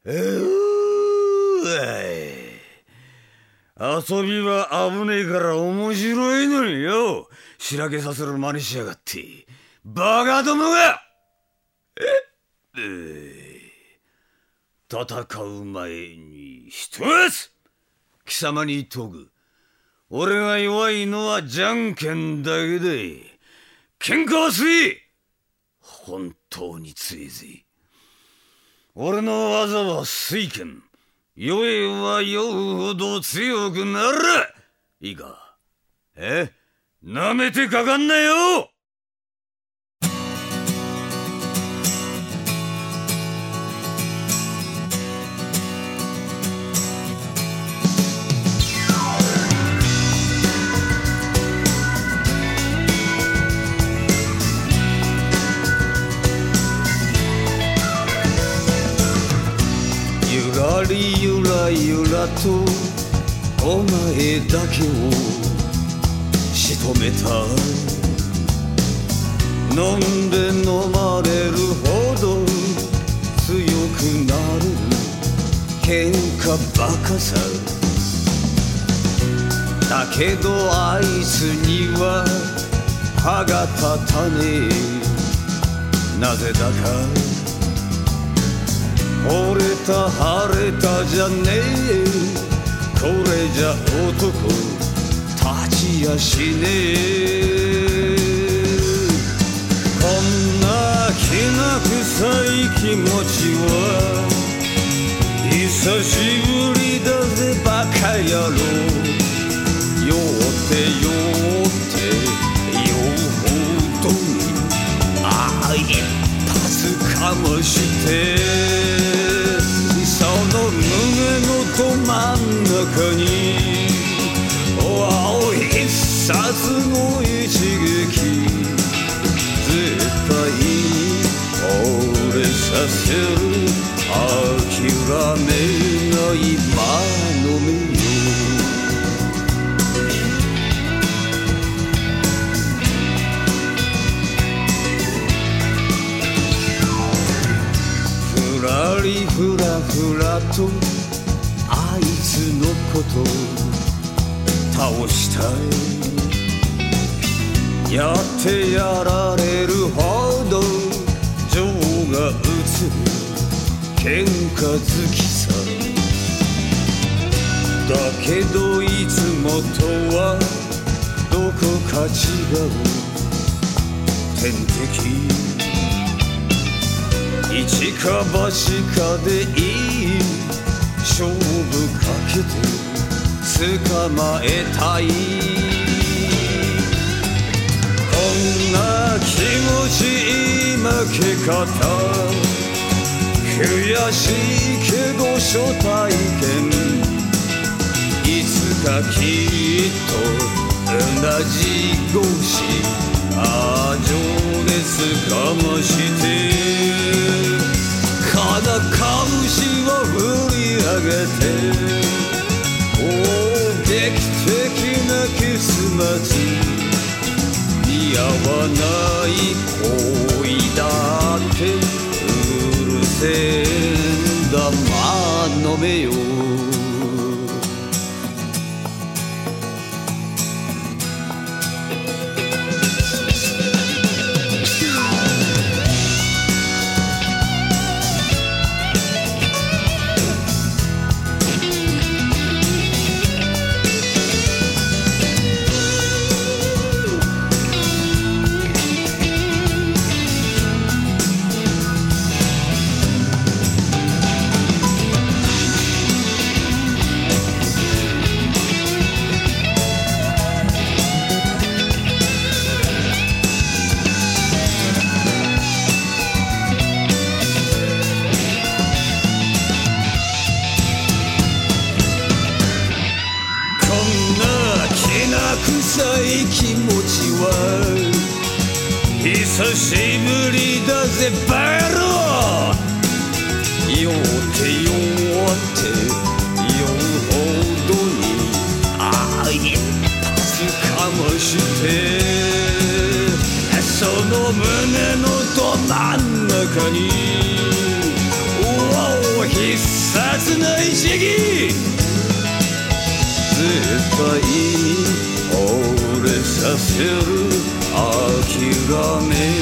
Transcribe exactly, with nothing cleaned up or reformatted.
えー、遊びは危ねえから面白いのによ、しらけさせる真似しやがってバカどもが。ええー、戦う前に一つ貴様に言っとく。俺が弱いのはじゃんけんだけで、喧嘩は強い。本当に強いぜ。俺の技は水拳。酔えば酔うほど強くなる。いいか。え？なめてかかんなよ。ゆらりゆらゆらとお前だけを仕留めた。飲んで飲まれるほど強くなれる喧嘩バカさ。だけどあいつには歯が立たねえ。なぜだか惚れた晴れたじゃねえ。これじゃ男立ちやしねえ。こんなきな臭い気持ちは久しぶりだぜバカ野郎。酔って酔って酔うほどにああ一発かもしてその胸のど真ん中におい必殺の一撃絶対に折れさせる。諦めない間の目よ。ふらりふらふらとあいつのこと倒したい。やってやられるほど情が移る喧嘩好きさ。だけどいつもとはどこか違う天敵。一か八かでいい勝負かけて捕まえたい。こんな気持ちいい負け方悔しいけど初体験。いつかきっと同じ同士ああ情熱かまして金拳を振り上げておお劇的な結末。似合わない恋だってうるせえんだ間の目よ。臭い気持ちは久しぶりだぜバカ野郎。酔って酔って酔うほどにああ一発かもしてその胸のど真ん中におお必に折れさせる諦め